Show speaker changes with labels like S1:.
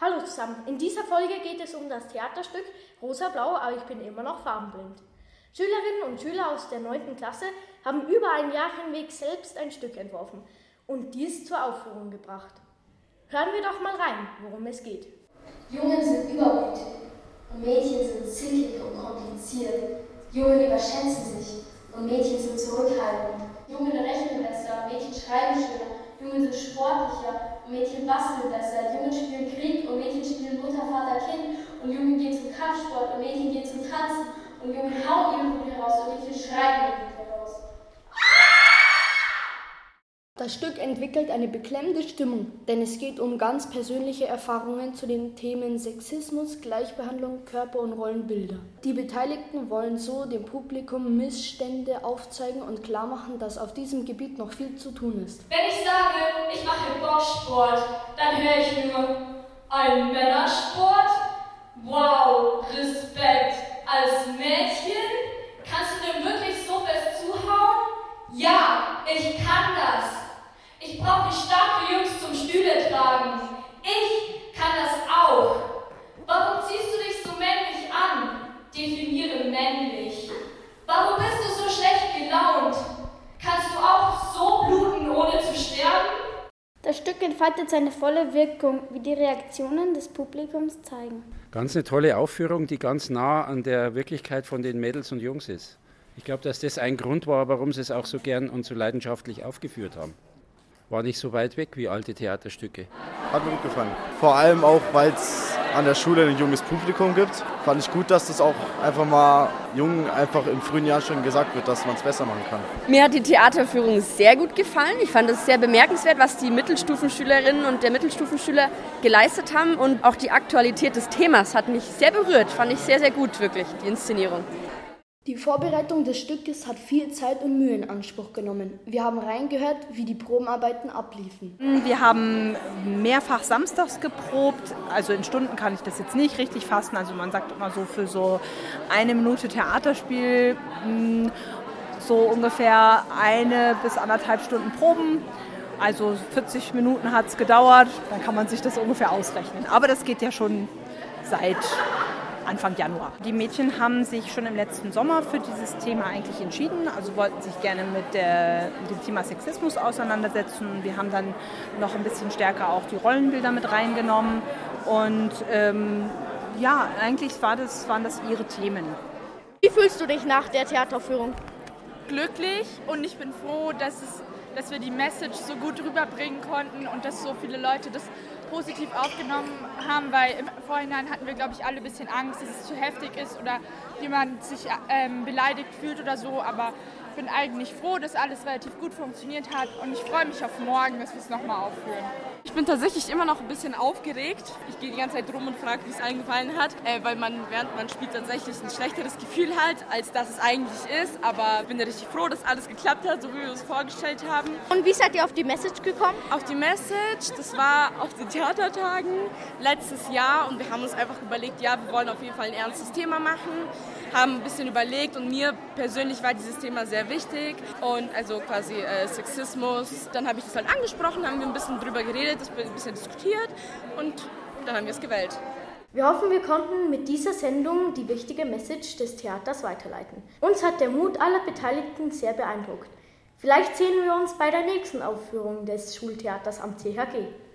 S1: Hallo zusammen, in dieser Folge geht es um das Theaterstück Rosa-Blau, aber ich bin immer noch farbenblind. Schülerinnen und Schüler aus der 9. Klasse haben über ein Jahr hinweg selbst ein Stück entworfen und dies zur Aufführung gebracht. Hören wir doch mal rein, worum es geht.
S2: Jungen sind übermütig und Mädchen sind zickig und kompliziert. Jungen überschätzen sich und Mädchen sind zurückhaltend. Jungen rechnen besser, Mädchen schreiben schöner. Jungen sind sportlicher und Mädchen basteln besser. Jungen spielen Krieg und Mädchen spielen Mutter, Vater, Kind. Und Jungen gehen zum Kampfsport und Mädchen gehen zum Tanzen. Und Jungen hauen ihren Wut heraus und Mädchen schreien ihren Wut heraus.
S3: Das Stück entwickelt eine beklemmende Stimmung, denn es geht um ganz persönliche Erfahrungen zu den Themen Sexismus, Gleichbehandlung, Körper- und Rollenbilder. Die Beteiligten wollen so dem Publikum Missstände aufzeigen und klarmachen, dass auf diesem Gebiet noch viel zu tun ist.
S4: Wenn ich sage, ich mache Boxsport, dann höre ich nur, ein Männersport? Wow, Respekt. Als Mädchen? Kannst du denn wirklich so fest zuhauen? Ja, ich kann das. Ich brauche nicht starke Jungs zum Stühle tragen. Ich kann das auch. Warum ziehst du dich so männlich an? Definiere männlich. Warum bist du so schlecht gelaunt? Kannst du auch so bluten, ohne zu sterben?
S5: Das Stück entfaltet seine volle Wirkung, wie die Reaktionen des Publikums zeigen.
S6: Ganz eine tolle Aufführung, die ganz nah an der Wirklichkeit von den Mädels und Jungs ist. Ich glaube, dass das ein Grund war, warum sie es auch so gern und so leidenschaftlich aufgeführt haben. War nicht so weit weg wie alte Theaterstücke.
S7: Hat mir gut gefallen. Vor allem auch, weil es an der Schule ein junges Publikum gibt. Fand ich gut, dass das auch einfach mal Jungen einfach im frühen Jahr schon gesagt wird, dass man es besser machen kann.
S8: Mir hat die Theaterführung sehr gut gefallen. Ich fand es sehr bemerkenswert, was die Mittelstufenschülerinnen und der Mittelstufenschüler geleistet haben. Und auch die Aktualität des Themas hat mich sehr berührt. Fand ich sehr, sehr gut, wirklich, die Inszenierung.
S3: Die Vorbereitung des Stückes hat viel Zeit und Mühe in Anspruch genommen. Wir haben reingehört, wie die Probenarbeiten abliefen.
S9: Wir haben mehrfach samstags geprobt. Also in Stunden kann ich das jetzt nicht richtig fassen. Also man sagt immer so für so 1 Minute Theaterspiel so ungefähr 1 bis 1,5 Stunden Proben. Also 40 Minuten hat es gedauert. Dann kann man sich das ungefähr ausrechnen. Aber das geht ja schon seit Anfang Januar. Die Mädchen haben sich schon im letzten Sommer für dieses Thema eigentlich entschieden, also wollten sich gerne mit dem Thema Sexismus auseinandersetzen. Wir haben dann noch ein bisschen stärker auch die Rollenbilder mit reingenommen und eigentlich waren das ihre Themen.
S5: Wie fühlst du dich nach der Theateraufführung?
S10: Glücklich und ich bin froh, dass wir die Message so gut rüberbringen konnten und dass so viele Leute das positiv aufgenommen haben, weil im Vorhinein hatten wir, glaube ich, alle ein bisschen Angst, dass es zu heftig ist oder jemand sich beleidigt fühlt oder so, aber ich bin eigentlich froh, dass alles relativ gut funktioniert hat und ich freue mich auf morgen, dass wir es nochmal aufführen.
S11: Ich bin tatsächlich immer noch ein bisschen aufgeregt. Ich gehe die ganze Zeit rum und frage, wie es allen gefallen hat, weil während man spielt tatsächlich ein schlechteres Gefühl hat, als das es eigentlich ist. Aber ich bin richtig froh, dass alles geklappt hat, so wie wir es vorgestellt haben.
S5: Und wie seid ihr auf die Message gekommen?
S11: Auf die Message, das war auf den Theatertagen letztes Jahr und wir haben uns einfach überlegt, ja, wir wollen auf jeden Fall ein ernstes Thema machen, haben ein bisschen überlegt und mir persönlich war dieses Thema sehr wichtig und also quasi Sexismus. Dann habe ich das halt angesprochen, haben wir ein bisschen drüber geredet, ein bisschen diskutiert und dann haben wir es gewählt.
S1: Wir hoffen, wir konnten mit dieser Sendung die wichtige Message des Theaters weiterleiten. Uns hat der Mut aller Beteiligten sehr beeindruckt. Vielleicht sehen wir uns bei der nächsten Aufführung des Schultheaters am CHG.